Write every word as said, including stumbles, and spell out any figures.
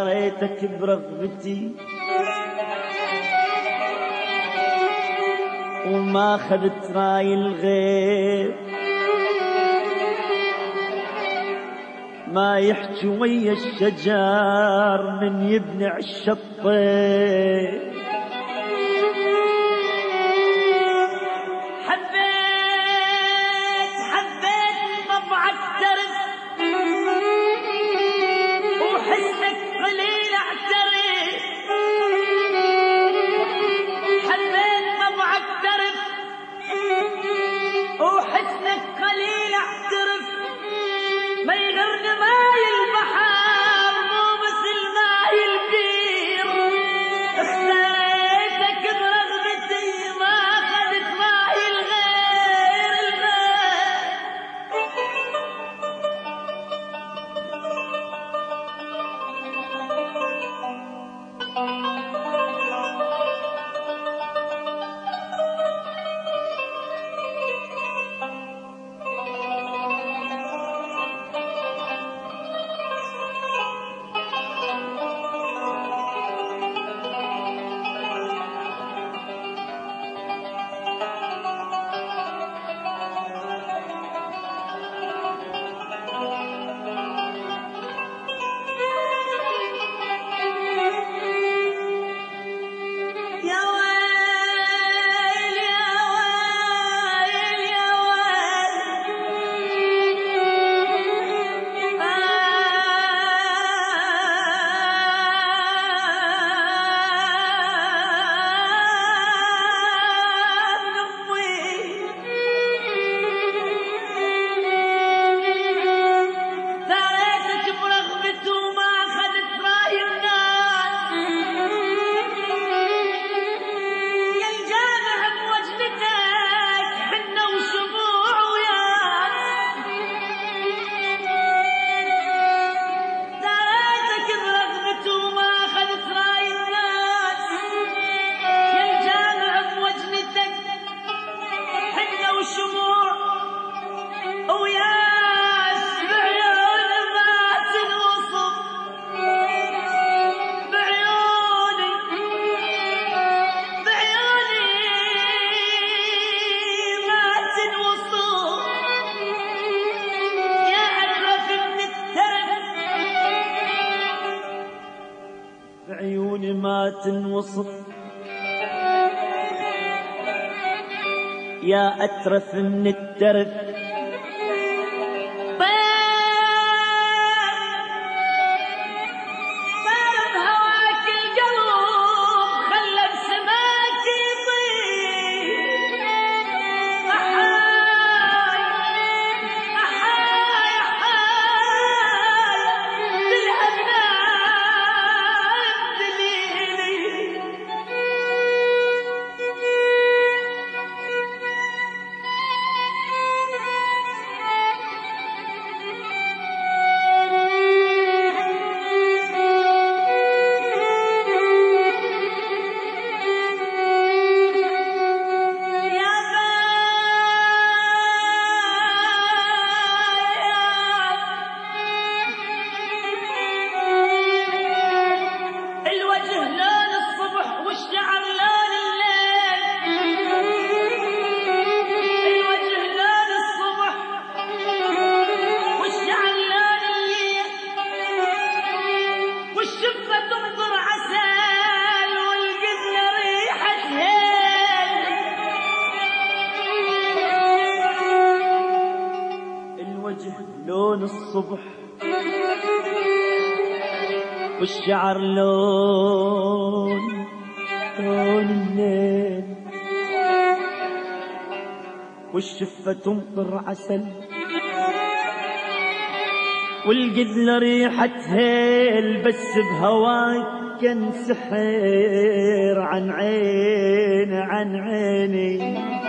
داريتك برغبتي وما خذت راي الغير، ما يحكي ويا الشجر من يبني عالشطين. حبيت حبيت طبعك ترس وحسنك قليل اعترف، حبيت طبعك ترس وحسنك قليل اعترف، ما يغرني ماي البحر مو بس الماي البير، اختاريتك برغبتي ما اخذت ماي الغير الغير. بعيوني ما تنوصف يا أترف من الترف، لون الصبح والشعر لون لون الليل، والشفة تمطر عسل والقذلة ريحة هيل، بس بهواك كان سحر عن عيني عن عيني.